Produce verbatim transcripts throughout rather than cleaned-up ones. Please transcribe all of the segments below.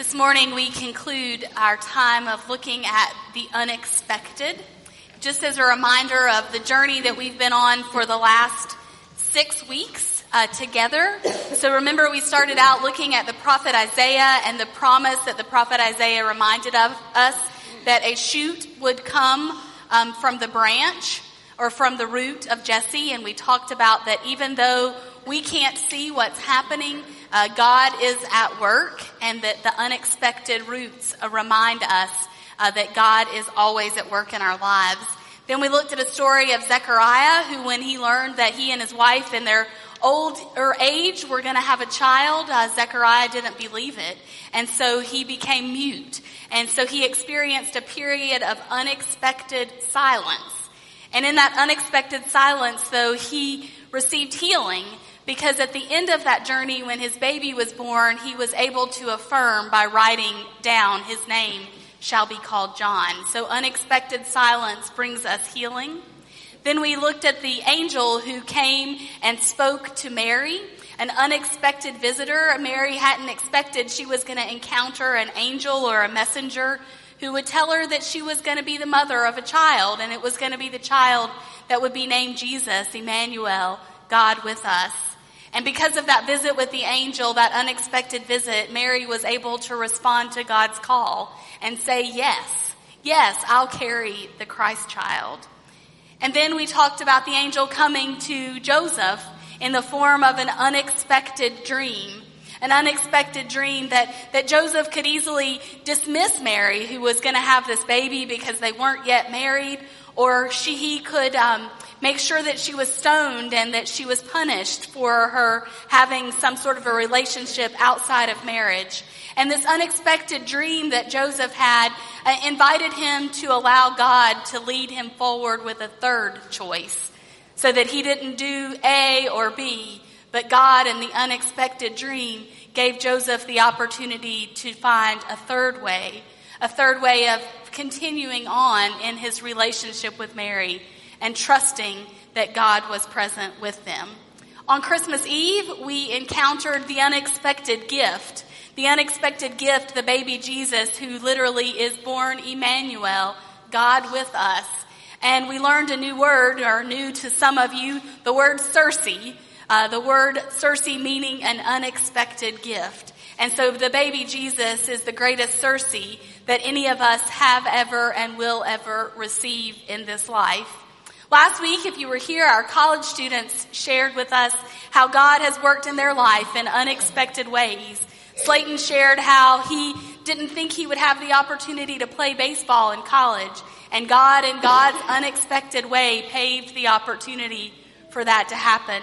This morning we conclude our time of looking at the unexpected, just as a reminder of the journey that we've been on for the last six weeks uh, together. So remember, we started out looking at the prophet Isaiah and the promise that the prophet Isaiah reminded of us that a shoot would come um, from the branch or from the root of Jesse. And we talked about that even though we can't see what's happening, Uh, God is at work, and that the unexpected roots uh, remind us uh, that God is always at work in our lives. Then we looked at a story of Zechariah, who when he learned that he and his wife in their older age were going to have a child, uh, Zechariah didn't believe it, and so he became mute. And so he experienced a period of unexpected silence. And in that unexpected silence, though, he received healing, because at the end of that journey, when his baby was born, he was able to affirm by writing down, his name shall be called John. So unexpected silence brings us healing. Then we looked at the angel who came and spoke to Mary, an unexpected visitor. Mary hadn't expected she was going to encounter an angel or a messenger who would tell her that she was going to be the mother of a child, and it was going to be the child that would be named Jesus, Emmanuel, God with us. And because of that visit with the angel, that unexpected visit, Mary was able to respond to God's call and say, yes, yes, I'll carry the Christ child. And then we talked about the angel coming to Joseph in the form of an unexpected dream, an unexpected dream that, that Joseph could easily dismiss Mary, who was going to have this baby because they weren't yet married, or she, he could um, make sure that she was stoned and that she was punished for her having some sort of a relationship outside of marriage. And this unexpected dream that Joseph had uh, invited him to allow God to lead him forward with a third choice, so that he didn't do A or B, but God in the unexpected dream gave Joseph the opportunity to find a third way, a third way of continuing on in his relationship with Mary and trusting that God was present with them. On Christmas Eve, we encountered the unexpected gift, the unexpected gift, the baby Jesus, who literally is born Emmanuel, God with us. And we learned a new word, or new to some of you, the word Circe, uh, the word Circe meaning an unexpected gift. And so the baby Jesus is the greatest Circe that any of us have ever and will ever receive in this life. Last week, if you were here, our college students shared with us how God has worked in their life in unexpected ways. Slayton shared how he didn't think he would have the opportunity to play baseball in college, and God, in God's unexpected way, paved the opportunity for that to happen.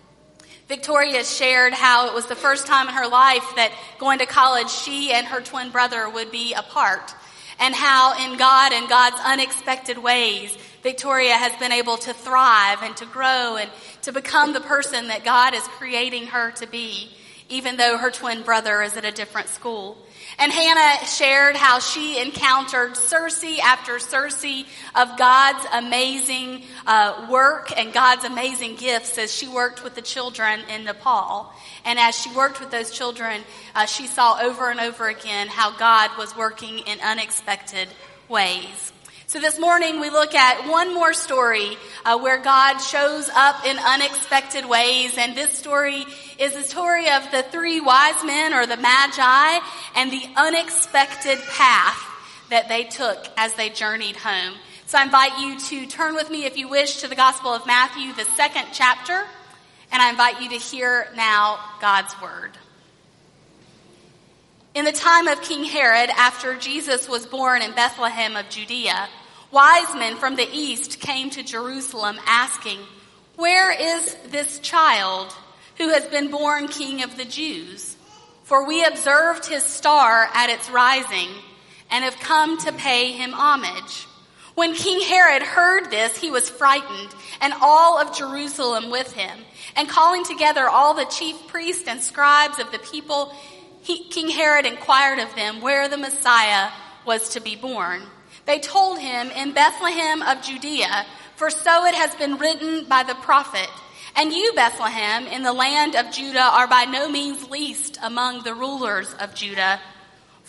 Victoria shared how it was the first time in her life that going to college, she and her twin brother would be apart, and how in God and God's unexpected ways, Victoria has been able to thrive and to grow and to become the person that God is creating her to be, even though her twin brother is at a different school. And Hannah shared how she encountered Circe after Circe of God's amazing uh, work and God's amazing gifts as she worked with the children in Nepal. And as she worked with those children, uh, she saw over and over again how God was working in unexpected ways. So this morning we look at one more story uh, where God shows up in unexpected ways, and this story is the story of the three wise men, or the Magi, and the unexpected path that they took as they journeyed home. So I invite you to turn with me, if you wish, to the Gospel of Matthew, the second chapter, and I invite you to hear now God's word. In the time of King Herod, after Jesus was born in Bethlehem of Judea, wise men from the east came to Jerusalem asking, "Where is this child who has been born King of the Jews? For we observed his star at its rising and have come to pay him homage." When King Herod heard this, he was frightened, and all of Jerusalem with him. And calling together all the chief priests and scribes of the people, he, King Herod inquired of them where the Messiah was to be born. They told him, "In Bethlehem of Judea, for so it has been written by the prophet, and you, Bethlehem, in the land of Judah, are by no means least among the rulers of Judah.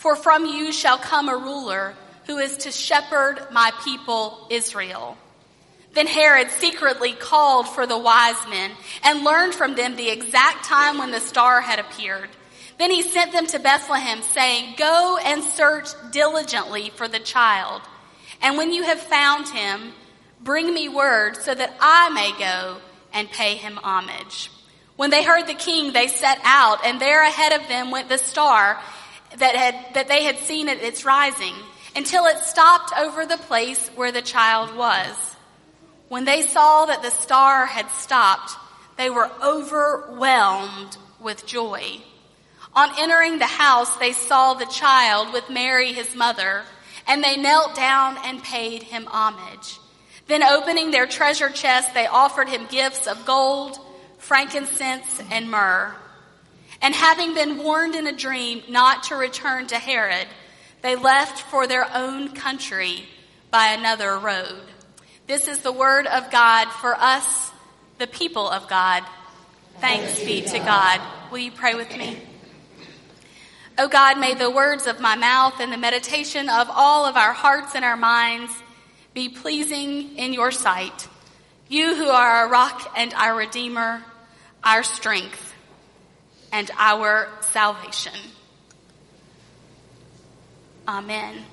For from you shall come a ruler who is to shepherd my people Israel." Then Herod secretly called for the wise men and learned from them the exact time when the star had appeared. Then he sent them to Bethlehem, saying, "Go and search diligently for the child. And when you have found him, bring me word so that I may go and pay him homage." When they heard the king, they set out, and there ahead of them went the star that had that they had seen at its rising, until it stopped over the place where the child was. When they saw that the star had stopped, they were overwhelmed with joy. On entering the house, they saw the child with Mary, his mother, and they knelt down and paid him homage. Then opening their treasure chest, they offered him gifts of gold, frankincense, and myrrh. And having been warned in a dream not to return to Herod, they left for their own country by another road. This is the word of God for us, the people of God. Thanks be to God. Will you pray with me? O God, may the words of my mouth and the meditation of all of our hearts and our minds be pleasing in your sight. You who are our rock and our redeemer, our strength and our salvation. Amen.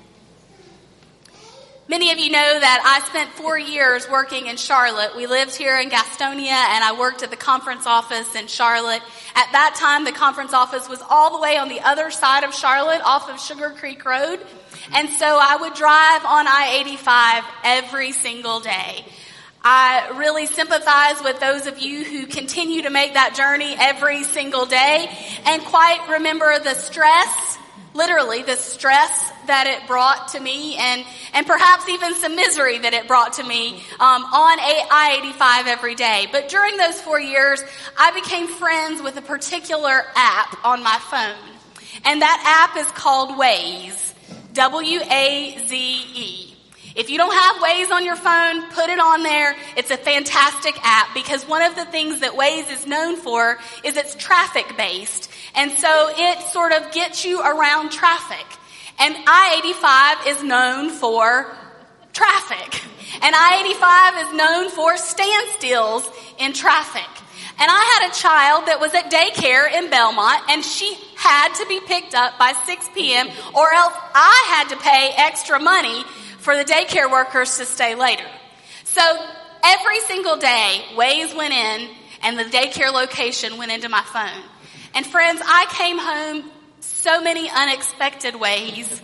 Many of you know that I spent four years working in Charlotte. We lived here in Gastonia, and I worked at the conference office in Charlotte. At that time, the conference office was all the way on the other side of Charlotte, off of Sugar Creek Road. And so I would drive on I eighty-five every single day. I really sympathize with those of you who continue to make that journey every single day and quite remember the stress, literally the stress that it brought to me, and, and perhaps even some misery that it brought to me um, on I eighty-five every day. But during those four years, I became friends with a particular app on my phone. And that app is called Waze, W A Z E. If you don't have Waze on your phone, put it on there. It's a fantastic app because one of the things that Waze is known for is it's traffic-based. And so it sort of gets you around traffic. And I eighty-five is known for traffic. And I eighty-five is known for standstills in traffic. And I had a child that was at daycare in Belmont, and she had to be picked up by six p.m. or else I had to pay extra money for the daycare workers to stay later. So every single day, Waze went in and the daycare location went into my phone. And friends, I came home so many unexpected ways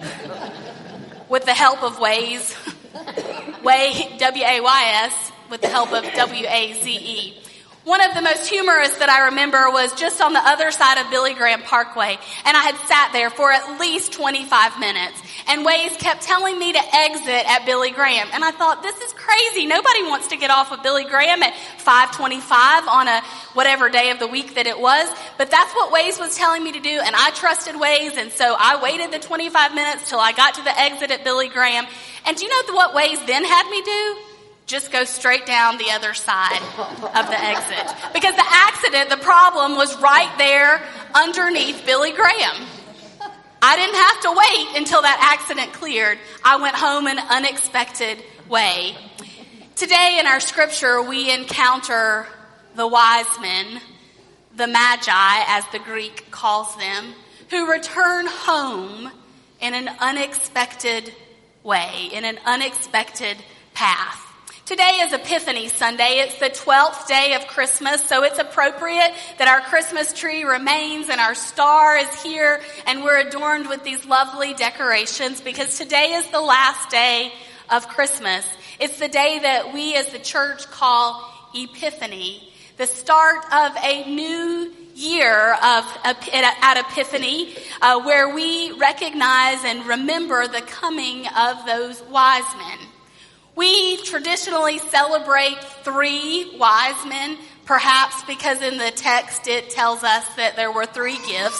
with the help of Waze, Way, W A Y S, with the help of W A Z E. One of the most humorous that I remember was just on the other side of Billy Graham Parkway, and I had sat there for at least twenty-five minutes, and Waze kept telling me to exit at Billy Graham, and I thought, this is crazy. Nobody wants to get off of Billy Graham at five twenty-five on a whatever day of the week that it was, but that's what Waze was telling me to do, and I trusted Waze, and so I waited the twenty-five minutes till I got to the exit at Billy Graham, and do you know what Waze then had me do? Just go straight down the other side of the exit. Because the accident, the problem was right there underneath Billy Graham. I didn't have to wait until that accident cleared. I went home in an unexpected way. Today in our scripture, we encounter the wise men, the magi, as the Greek calls them, who return home in an unexpected way, in an unexpected path. Today is Epiphany Sunday. It's the twelfth day of Christmas, so it's appropriate that our Christmas tree remains and our star is here and we're adorned with these lovely decorations because today is the last day of Christmas. It's the day that we as the church call Epiphany, the start of a new year of at Epiphany, uh, where we recognize and remember the coming of those wise men. We traditionally celebrate three wise men, perhaps because in the text it tells us that there were three gifts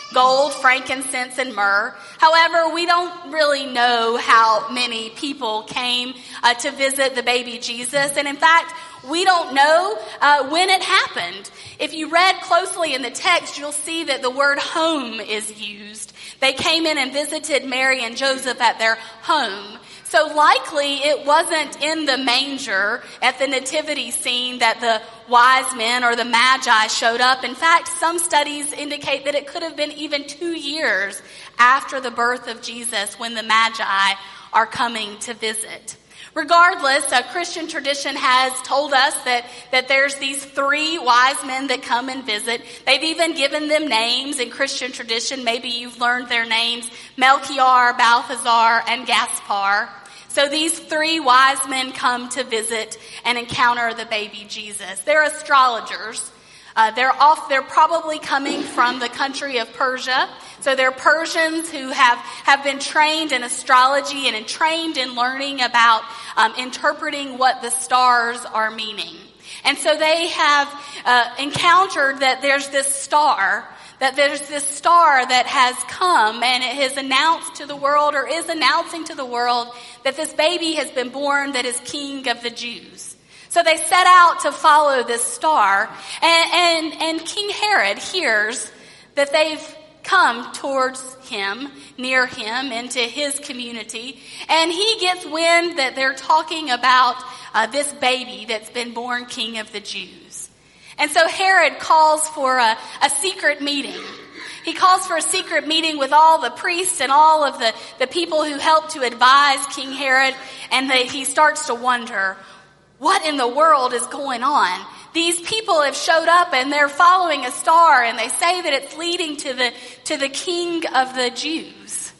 gold, frankincense, and myrrh. However, we don't really know how many people came uh, to visit the baby Jesus. And in fact, we don't know uh, when it happened. If you read closely in the text, you'll see that the word home is used. They came in and visited Mary and Joseph at their home. So likely it wasn't in the manger at the nativity scene that the wise men or the magi showed up. In fact, some studies indicate that it could have been even two years after the birth of Jesus when the magi are coming to visit. Regardless, a Christian tradition has told us that, that there's these three wise men that come and visit. They've even given them names in Christian tradition. Maybe you've learned their names: Melchior, Balthazar, and Gaspar. So these three wise men come to visit and encounter the baby Jesus. They're astrologers. Uh, they're off, they're probably coming from the country of Persia. So they're Persians who have, have been trained in astrology and trained in learning about um, interpreting what the stars are meaning. And so they have uh, encountered that there's this star, that there's this star that has come and it has announced to the world, or is announcing to the world, that this baby has been born that is King of the Jews. So they set out to follow this star, and, and, and King Herod hears that they've come towards him, near him, into his community, and he gets wind that they're talking about uh, this baby that's been born King of the Jews. And so Herod calls for a, a secret meeting. He calls for a secret meeting with all the priests and all of the, the people who helped to advise King Herod, and they, he starts to wonder, what in the world is going on? These people have showed up and they're following a star, and they say that it's leading to the, to the King of the Jews.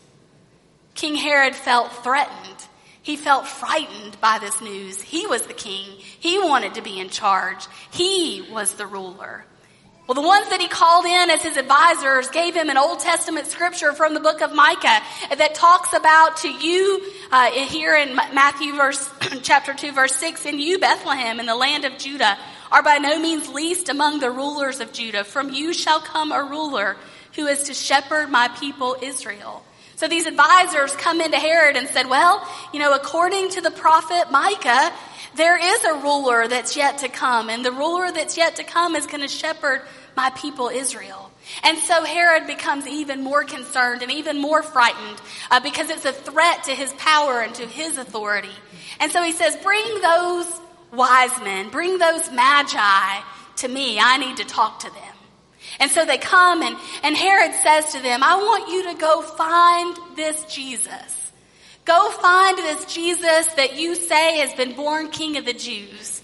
King Herod felt threatened. He felt frightened by this news. He was the king. He wanted to be in charge. He was the ruler. Well, the ones that he called in as his advisors gave him an Old Testament scripture from the book of Micah that talks about, to you, uh, here in Matthew verse, chapter two, verse six, and you, Bethlehem, in the land of Judah, are by no means least among the rulers of Judah. From you shall come a ruler who is to shepherd my people Israel. So these advisors come into Herod and said, well, you know, according to the prophet Micah, there is a ruler that's yet to come, and the ruler that's yet to come is going to shepherd my people Israel. And so Herod becomes even more concerned and even more frightened uh, because it's a threat to his power and to his authority. And so he says, bring those wise men, bring those magi to me. I need to talk to them. And so they come, and, and Herod says to them, I want you to go find this Jesus. Go find this Jesus that you say has been born King of the Jews.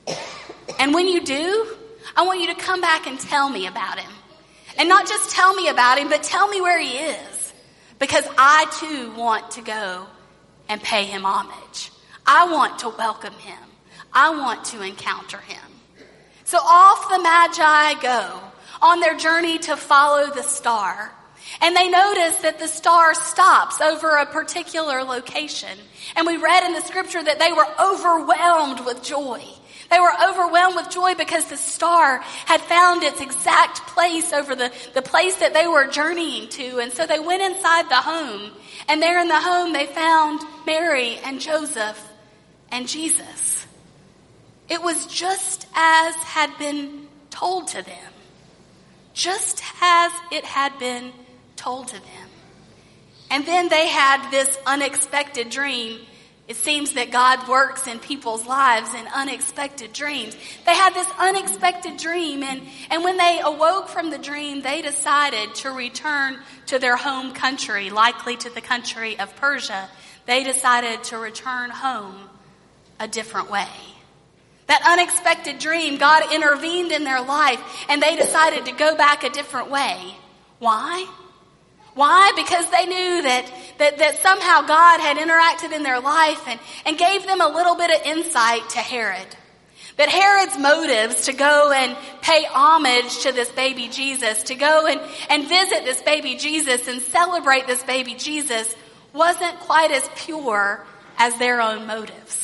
And when you do, I want you to come back and tell me about him. And not just tell me about him, but tell me where he is. Because I too want to go and pay him homage. I want to welcome him. I want to encounter him. So off the Magi go on their journey to follow the star. And they notice that the star stops over a particular location. And we read in the scripture that they were overwhelmed with joy. They were overwhelmed with joy because the star had found its exact place over the, the place that they were journeying to. And so they went inside the home. And there in the home they found Mary and Joseph and Jesus. It was just as had been told to them. Just as it had been told to them. And then they had this unexpected dream. It seems that God works in people's lives in unexpected dreams. They had this unexpected dream, and, and when they awoke from the dream, they decided to return to their home country, likely to the country of Persia. They decided to return home a different way. That unexpected dream, God intervened in their life, and they decided to go back a different way. Why? Why? Because they knew that, that, that somehow God had interacted in their life and, and gave them a little bit of insight to Herod. That Herod's motives to go and pay homage to this baby Jesus, to go and, and visit this baby Jesus and celebrate this baby Jesus, wasn't quite as pure as their own motives.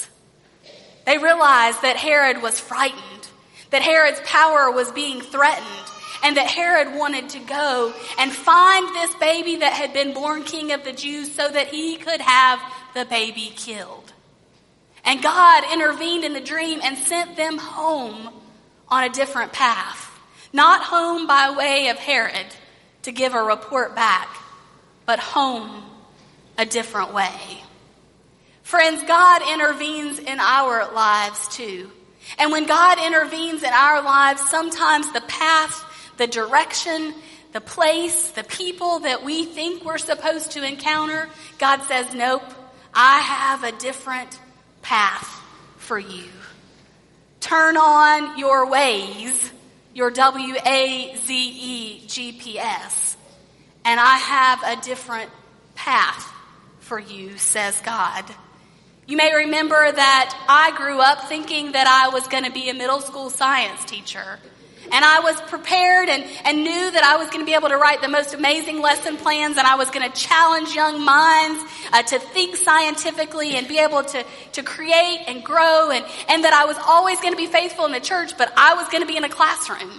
They realized that Herod was frightened, that Herod's power was being threatened, and that Herod wanted to go and find this baby that had been born king of the Jews so that he could have the baby killed. And God intervened in the dream and sent them home on a different path. Not home by way of Herod to give a report back, but home a different way. Friends, God intervenes in our lives too. And when God intervenes in our lives, sometimes the path, the direction, the place, the people that we think we're supposed to encounter, God says, nope, I have a different path for you. Turn on your ways, your W A Z E G P S, and I have a different path for you, says God. You may remember that I grew up thinking that I was going to be a middle school science teacher. And I was prepared and, and knew that I was going to be able to write the most amazing lesson plans, and I was going to challenge young minds uh, to think scientifically and be able to, to create and grow, and, and that I was always going to be faithful in the church, but I was going to be in a classroom.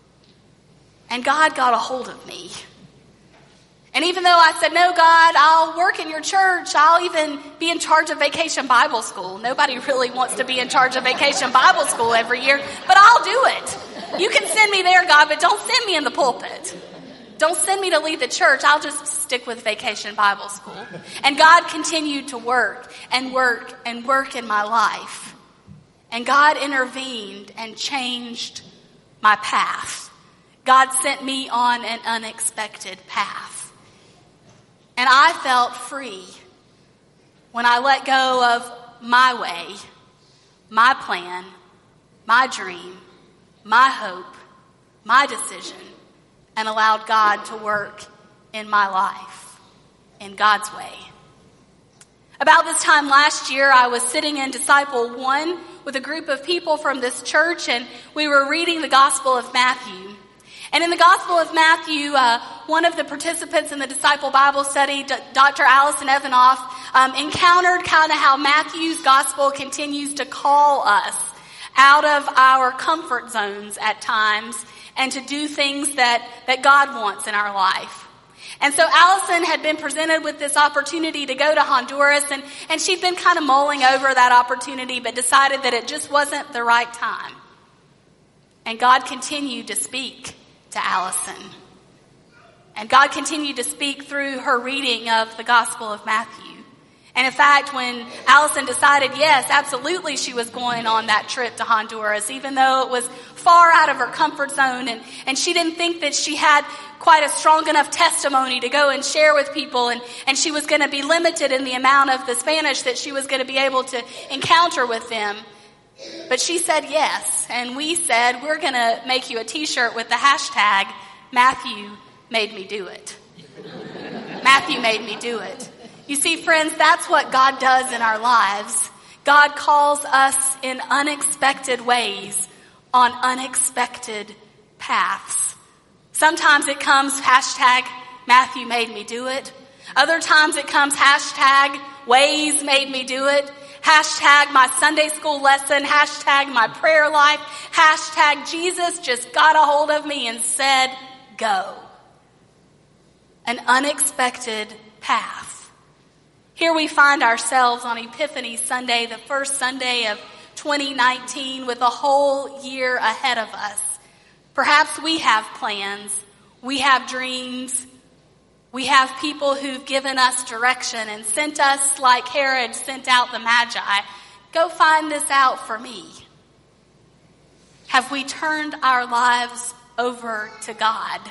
And God got a hold of me. And even though I said, no, God, I'll work in your church, I'll even be in charge of Vacation Bible School. Nobody really wants to be in charge of Vacation Bible School every year, but I'll do it. You can send me there, God, but don't send me in the pulpit. Don't send me to lead the church. I'll just stick with Vacation Bible School. And God continued to work and work and work in my life. And God intervened and changed my path. God sent me on an unexpected path. And I felt free when I let go of my way, my plan, my dream, my hope, my decision, and allowed God to work in my life in God's way. About this time last year, I was sitting in Disciple One with a group of people from this church, and we were reading the Gospel of Matthew. And in the Gospel of Matthew, uh, one of the participants in the Disciple Bible Study, D- Doctor Allison Evanoff, um, encountered kind of how Matthew's Gospel continues to call us out of our comfort zones at times and to do things that, that God wants in our life. And so Allison had been presented with this opportunity to go to Honduras, and, and she'd been kind of mulling over that opportunity, but decided that it just wasn't the right time. And God continued to speak to Allison. And God continued to speak through her reading of the Gospel of Matthew. And in fact, when Allison decided, yes, absolutely she was going on that trip to Honduras, even though it was far out of her comfort zone, and, and she didn't think that she had quite a strong enough testimony to go and share with people, and, and she was going to be limited in the amount of the Spanish that she was going to be able to encounter with them. But she said yes, and we said, we're going to make you a t-shirt with the hashtag, Matthew made me do it. Matthew made me do it. You see, friends, that's what God does in our lives. God calls us in unexpected ways on unexpected paths. Sometimes it comes hashtag, Matthew made me do it. Other times it comes hashtag, ways made me do it. Hashtag my Sunday school lesson, hashtag my prayer life, hashtag Jesus just got a hold of me and said, go. An unexpected path. Here we find ourselves on Epiphany Sunday, the first Sunday of twenty nineteen, with a whole year ahead of us. Perhaps we have plans, we have dreams, we have people who've given us direction and sent us like Herod sent out the Magi. Go find this out for me. Have we turned our lives over to God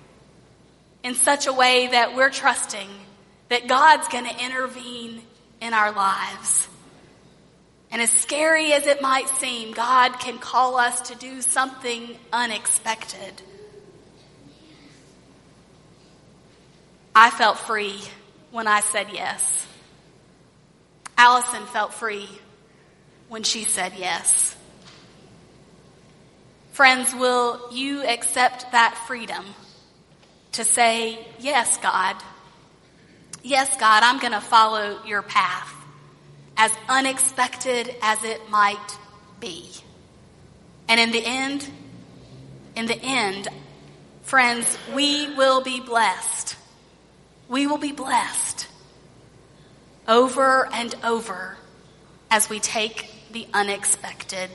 in such a way that we're trusting that God's going to intervene in our lives? And as scary as it might seem, God can call us to do something unexpected. I felt free when I said yes. Allison felt free when she said yes. Friends, will you accept that freedom to say, yes, God. Yes, God, I'm going to follow your path, as unexpected as it might be. And in the end, in the end, Friends, we will be blessed. We will be blessed over and over as we take the unexpected.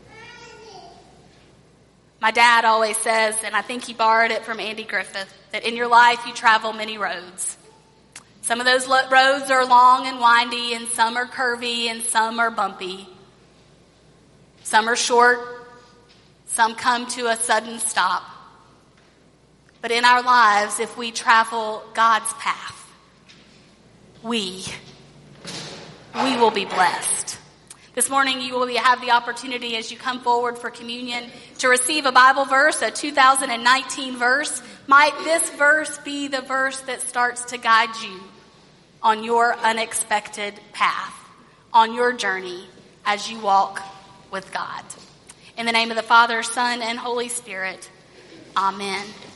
My dad always says, and I think he borrowed it from Andy Griffith, that in your life you travel many roads. Some of those lo- roads are long and windy, and some are curvy, and some are bumpy. Some are short, some come to a sudden stop. But in our lives, if we travel God's path, we, we will be blessed. This morning you will have the opportunity as you come forward for communion to receive a Bible verse, a two thousand nineteen verse. Might this verse be the verse that starts to guide you on your unexpected path, on your journey as you walk with God. In the name of the Father, Son, and Holy Spirit, amen.